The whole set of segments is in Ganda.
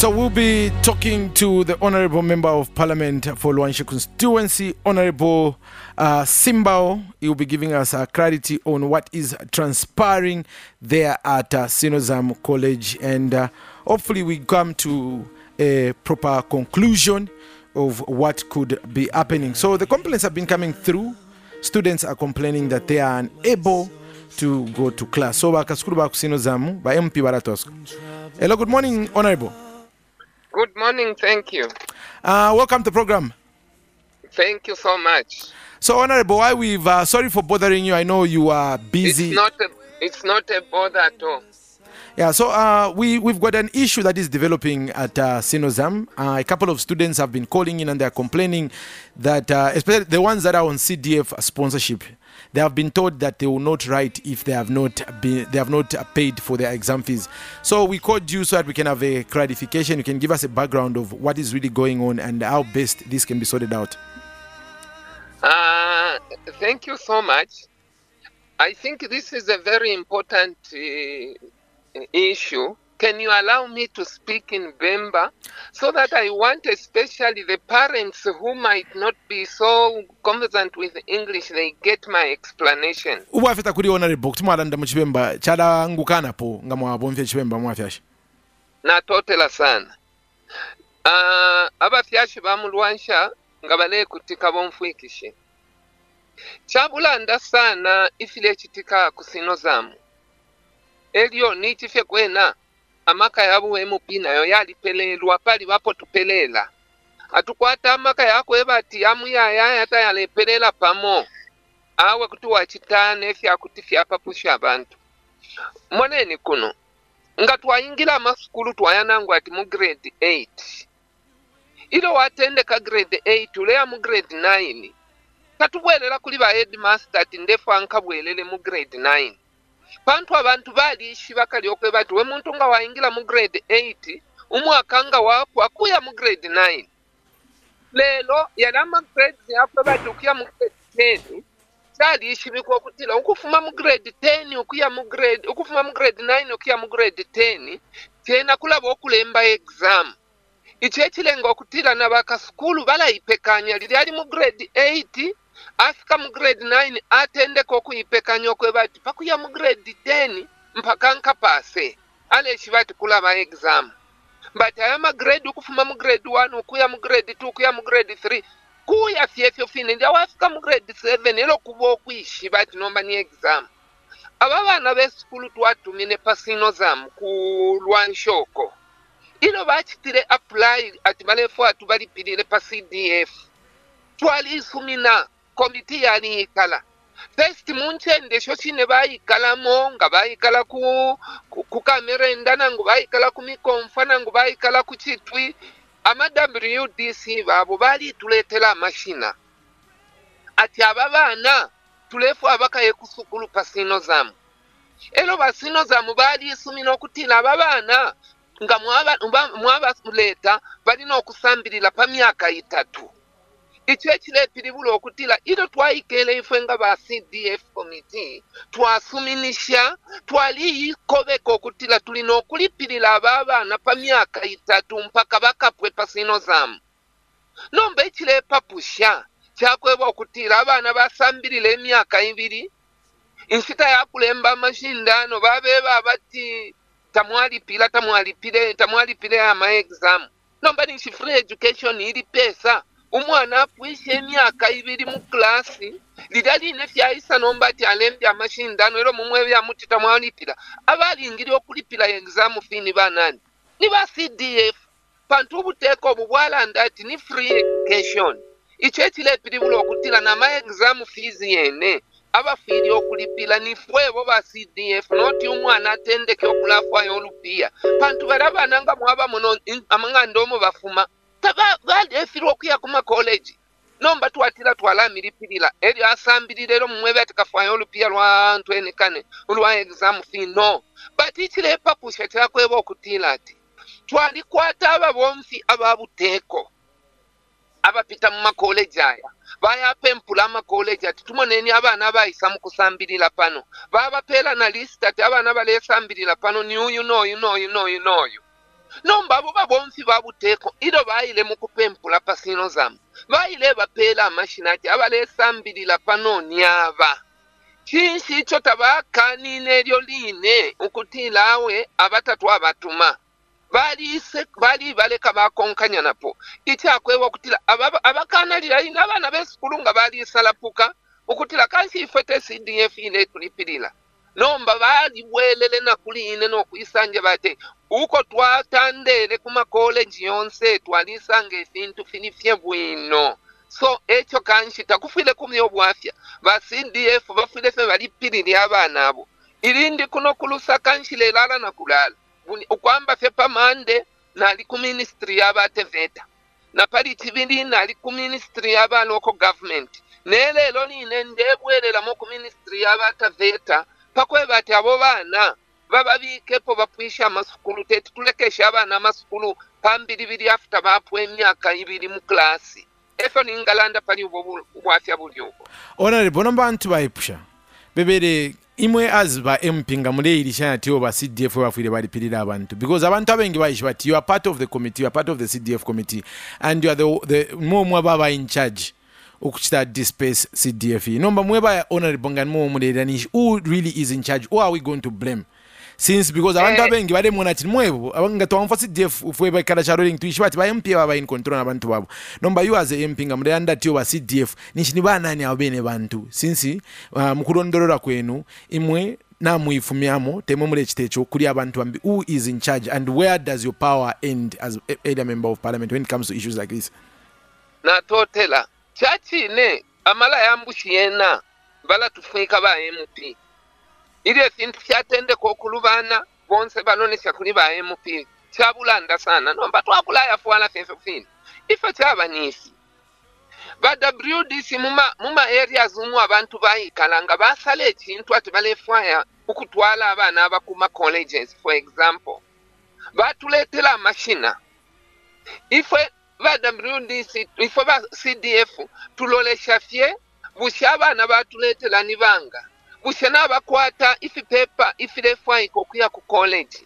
So we'll be talking to the Honorable Member of Parliament for Luanshya Constituency, Honorable Simbao. He will be giving us clarity on what is transpiring there at Sinozam College, and hopefully we come to a proper conclusion of what could be happening. So the complaints have been coming through. Students are complaining that they are unable to go to class. So bakasukuru ba Sinozam ba MP baratosko. Hello, good morning, Honorable. Good morning, thank you. Welcome to the program. Thank you so much. So, Honorable, why we've sorry for bothering you. I know you are busy. It's not a bother at all. Yeah, so we've got an issue that is developing at Sinozam. A couple of students have been calling in and they're complaining that, especially the ones that are on CDF sponsorship, they have been told that they will not write if they have not paid for their exam fees. So we called you so that we can have a clarification. You can give us a background of what is really going on and how best this can be sorted out. Thank you so much. I think this is a very important issue. Can you allow me to speak in Bemba so that I want especially the parents who might not be so conversant with English, they get my explanation. Uwafeta kuri Honorable kutumwalanda mu Chibemba chala ngukana po nga mwabomvye Chibemba mwafyashi. Na totela sana. Abafyashi ba mu Luanshya nga bale kutika bomfwikishe. Chabulanda sana ifile chitika ku Sinozam. Elio nichifye kwena amaka yabu emupi nayo yalipelelwa pali bapo tupelela. Atukwata amaka yako ebati yamu yata yalepelela pamo. Awe kutuwa chitane fya kutifya papusha abantu. Mwaneni kuno. Nga twayingira amasukulu twayanangu ati mu grade 8. Ilo watende ka grade 8 ulea mu grade 9. Katubwelela kuli ba headmaster ati ndefu ankabwelele mu grade 9. Pantu abantu baliishi bakali okwe bati we muntu nga wayingira mu grade 8 umwaka nga wakwa kuya mu grade 9. Lelo yalama grade yapwe bati ukuya mu grade 10 baliishi biko kutila ukufuma mu grade 10 ukufuma mu grade 9 ukuya mu grade 10 tena kulaba okulemba exam. Ichechilenga okutila na bakasukulu balayipekanya lili ali mu grade 8 afika mu grade 9 atende ko kuyipekanya okwe bati pakuya mu grade 10 mpaka nkapase aleshi bati kulaba exam. But ayama grade ukufuma mu grade 1 ukuya mu grade 2 ukuya mu grade 3 kuya fyefyo fine ndia wafika mu grade 7 elo kubo okwishi bati nomba ni exam. Ababana b'esukulu twatumine pa Sinozam ku Lwanshoko. Ilo bachitire apply ati balefu atubalipirire pa CDF. Twali sumina komiti yali ikala. First munchende shoshine bayikala nga bayikala ku kamera nangu bayikala ku mikonfa nangu bayikala ku chitwi. Ama WDC babo bali tuletela mashina. Ati ababana tulefu abakaye kusukulu pa Sinozam. Elo ba Sinozam bali sumina okutila ababana nga mwaba muleta balina okusambirira pa myaka 3. Icho ekireetiribulo okutila ilo twayikele ife nga ba CDF committee twasuminisha twaliyikobeka okutila tulina okulipirira abaana pa myaka 3 mpaka bakapwe pa Sinozam. Nomba ekireepapusha kyakweba okutila abaana basambirira emyaka 2 insita yakulemba amashindano babeba bati tamwalipire ama exam. Nomba ni free education ili pesa. Umwana apwishe emyaka 2 mu klasi. Lidali nefyaisa nomba ati alembe amashindano ero mumwe bya muti tamwalipira. Abali ngiri okulipira exam fini banani. Ni ba CDF. Pantu buteko obubwala ndati ni free education. Icho ekireetiribulo okutila na ma exam fees yene. Abafiri okulipila ni fwebo ba CDF noti umwana atendeke okulafu ayo olupia. Pantu barabana nga mwaba muno amangandomo bafuma. Bali efiri okuya kuma college. Nomba twatira twalamiripirira. Eri asambirira mumwebe atikafayo olupia lwa 24 olwa exam fee no. But ichile papusha kyakweba okutila ati. Twalikwata ababomfi ababuteko. Abapita mu college aya. Bayapempula ama college ati tumoneni abana bayisa mu kusambirira pano. Baba pela na list ati abana balesambirira pano ni uyu no. nomba abo babonfi babuteko ilo bayile mukupempula pasino zamu bayile bapela amashinati abalesambirira panonyava chinsi icho tabakanine elyo line ukutilawe abatatu abatuma bali baleka bakonkanya napo ikyakwewa okutila abakanalira ine abana besikulu nga balisalapuka okutila kansi ifete CDF ile tulipirila nomba bali bwelele nakuline n'okuyisanja bate uko twatandele kuma college yonse twalisanga efintu finifye bwino so ekyo kanshi takufile kumyo bwafya ba CDF bafile fe balipirira abana abo ilindi kuno kulusa kanshi lelala na kulala ukwamba fe pamande nali ku ministry y'abate VETA na pali tibindi nali ku ministry y'aba local government nelelo line ndebwelela mu ku ministry y'abata VETA pakwe bati abo bana bababikepo bapwisha amasukulu tete tulekesha abana amasukulu pambiri biri after bapwe emyaka 2 mu klasi efo ningalanda pali ubwafya bulyoko Honorable nombantu bayipusha bebere imwe azba empinga muleirisha ati oba CDF bafire balipirira abantu because abantu abengi bayishwa ati you are part of the committee, you are part of the CDF committee and you are the more baba in charge ukuchita disperse CDF nomba mweba Honorable ngani mo muleranish who really is in charge, who are we going to blame since because abantu abengi bale mona ati mwebo abanga twamfa CDF ufwe kala charoling tuishwa ati ba MP baba in control abantu babo nomba you as a MP ngamulanda ati oba CDF nishini banani abene bantu since mukulondorora kwenu imwe na muifumyamo temwe mule chitecho kuli abantu ambi who is in charge and where does your power end as a member of parliament when it comes to issues like this na totela chachi ne amala yambushiyena bala tufika ba MP ile fintu kyatende kokulubana bonse banonesha kuli ba MP kyabulanda sana nomba twakulaya fuala fefefini ifa cyabanisi ba WDC muma areas umu abantu bayikalanga basale ekintu ati balefaya ukutwala abana abakuma colleges for example batuletela amashina ife ba WDC ife ba CDF tulolesha fye bushabana batuletela nibanga bushana bakwata ifi paper ifi lefai kokuya ku college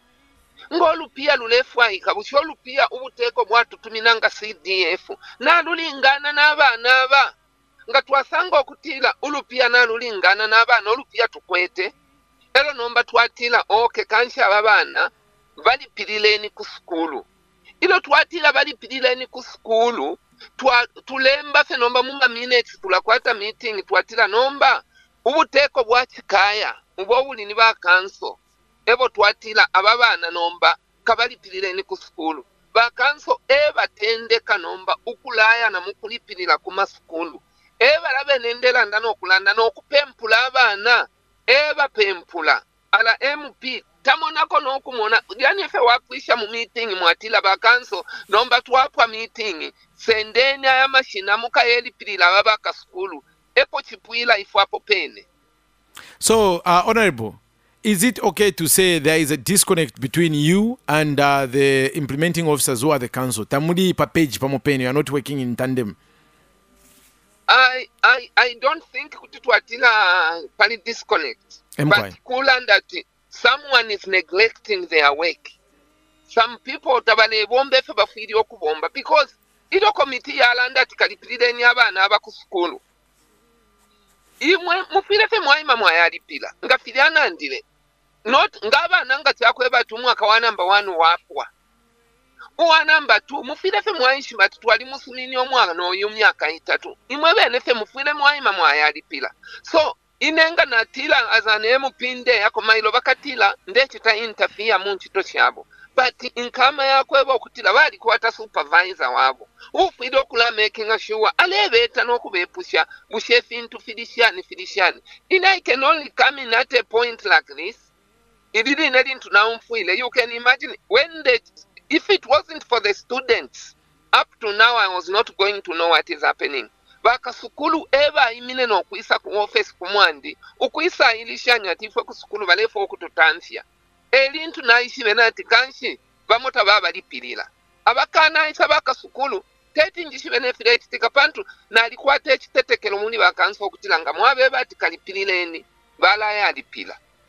ngolu pia lulefai kabusholu pia ubuteko bwatu tuminanga CDF na lulingana n'abana aba nga twasanga okutila ulupia na lulingana n'abana olupia tukwete ero nomba twatila okay kansha abana bali pilileni ku skulu ilo twatila bali pilileni ku skulu tulemba fe nomba muma minutes tulakwata meeting twatila nomba ubuteko bwa kikaya ubwo bulini ba kanso ebo twatila ababana nomba kabalipirire ku skulu ba kanso batendeka nomba ukulaya na mukulipirira ku maskulu balabe nendela ndano okulanda n'okupempula abana pempula ala MP tamonako n'okumona yani efe wakwisha mu meeting mwatila ba kanso nomba twapwa meeting sendeni aya mashina mukayelipirira ababaka skulu epo chipwila ifwapo pene. So Honorable, is it okay to say there is a disconnect between you and the implementing officers who are the council? Tamudi pa page pa mopeni, you are not working in tandem. I don't think kututwatila pali disconnect. But that someone is neglecting their work. Some people tabale bombe fe bafiri okubomba because ilo committee yalanda tikalipirire ni abana abaku skulu. Imwe mufire fe mwaima mwayalipira ngafiriana ndile not ngabana nga tyakweba tumwaka wa number 1 wapwa uwa number 2 mufire fe mwaishi batwali musumini omwaka no yumyaka 3 imwe bene fe mufire mwaima mwayalipira so inenga natila azane mupinde yako mailo bakatila ndechita interfere mu nchito kyabo but inkama yakweba okutila bali kwata supervisor wabo ufido kula making sure alebeta nokubepusha bushefintu filishani and I can only come in at a point like this it didn't into now feel you can imagine when if it wasn't for the students up to now I was not going to know what is happening baka sukulu imine no kuisa ku office kumwandi ukuisa ilishanya tifwe ku sukulu balefo okututanfya elintu naishi benati kanshi bamota baba lipirira abakana isa baka sukulu teti njishi benefire tikapantu na alikuwa tekitetekelo muni bakanso okutilanga mwabe bati kalipirireni bala ya lipira.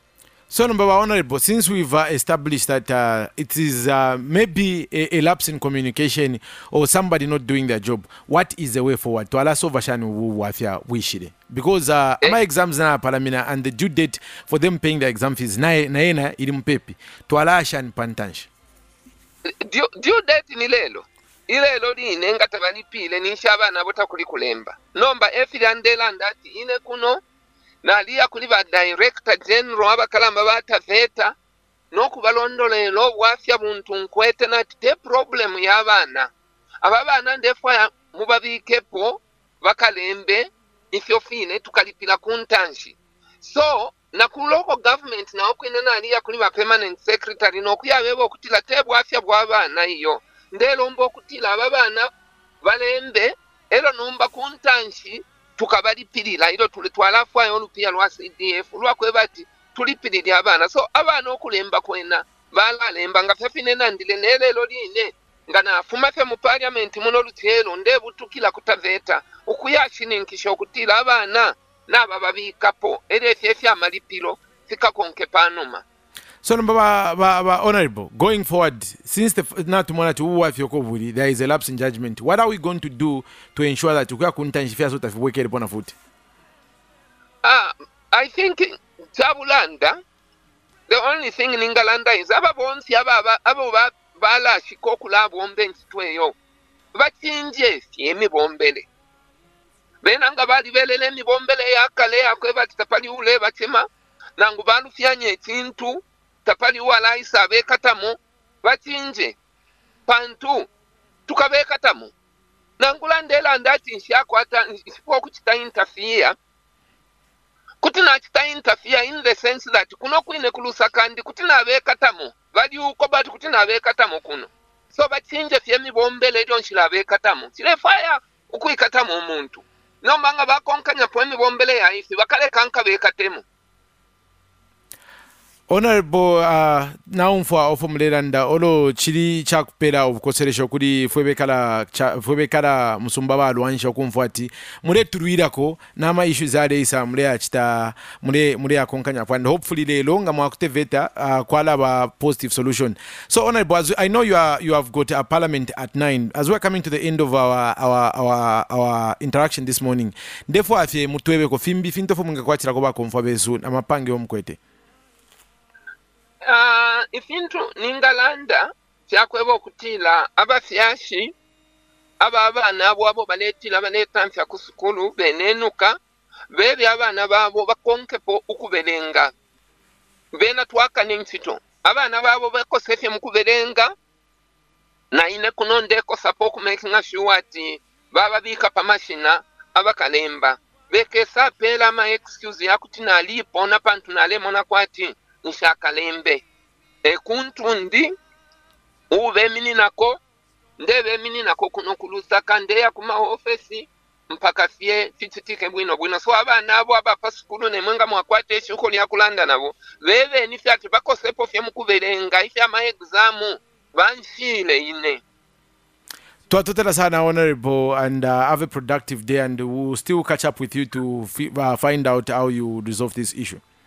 So, number one, Honorable, since we've established that it is maybe a lapse in communication or somebody not doing their job, what is the way forward? To allow Sovashan wafia wishide. Because my exams na paramina and the due date for them paying the exam fees naena ilimpepi. To allow Shan Pantansh. Due date ni lelo. Ilelo line ngatabalipile ninshaba nabota kulikulemba. Nomba efirandela ndati ine kuno nalia kuli ba director general abakalamba bataveta nokubalondolero bwafya buntu nkwete nati te problem y'abaana ababana ndefwa mubabikepo bakalembe ifyofine tukalipira kuntanshi so na ku local government na okwine nalia kuli ba permanent secretary nokuyabebo okutila te bwafya bw'abaana iyo ndelombo okutila ababana balembe ero numba kuntanshi tukabalipirira ilo tulitwala fwayo olupia lwa CDF lwakwebati tulipirira abana so abana okulemba kwena balalemba nga fefine nandile nelelo line nga nafuma fe mu parliament muno lutero ndebutukila kutaveta okuyashininkisha okutira abana naba babikapo erefye amalipiro fika konke panuma. So, Honorable, going forward, since there is a lapse in judgment, what are we going to do to ensure that we can I think Chabulanda, the only thing in Ingalanda is Ababonsi Ababa Bala Shikokula Bomben Twayo. Vachinje, Yemi Bombele. Benangabadi Velemi Bombele Yakale, Akweba Tapali Ule Bachema, Nangubalu Fianye Tintu. Tapali wala isabe katamu bachinje pantu tukabe katamu nangulandela ndati nshako hata isipo kuchita interfere kutina chita interfere in the sense that kuno kwine kulusa kandi kutina be katamu bali uko batu kutina be katamu kuno so bachinje fyemi bombele don shilabe katamu sile fire ukuikatamu umuntu no manga bakonkanya pwemi bombele ya ifi bakale kanka be katemu. Honorable naumfwa ofumuliranda olo chiri chakupera obukoseresho kuri fwebekala musumba balwanisha okumfwati mure turuirako nama issues areisa mure achita mure akonkanya and hopefully lelo nga mwakuteveta kwala ba positive solution. So Honorable, as I know you have got a parliament at 9 as we're coming to the end of our interaction this morning, therefore afye mutwebe ko fimbi finto fumunga kwachira ko bakomfwa bezu amapange omkwete. Ifintu ningalanda fyakweba okutila abafyashi abana abo baletila baletanfya ku sukulu benenuka bebe abana babo bakonkepo ukubelenga bena twaka n'imfito abana babo bakosefye mukubelenga na ine kunondeko support making sure ati baba bika pamashina abakalemba bekesa pela ma excuse yakutina alipo na pantu nalemona kwati nshakalembe kuntundi ube mini nako ndebe mini nako kuno kulusa kandeya kuma ofesi mpaka fie fititike bwino so abana abo abapa sukulu ne mwenga mwakwate shuko lya kulanda nabo bebe ni fyati bakosepo fye mukubelenga ifya ma examu banshile ine. Twatotela sana Honorable, and have a productive day, and we'll still catch up with you to find out how you resolve this issue.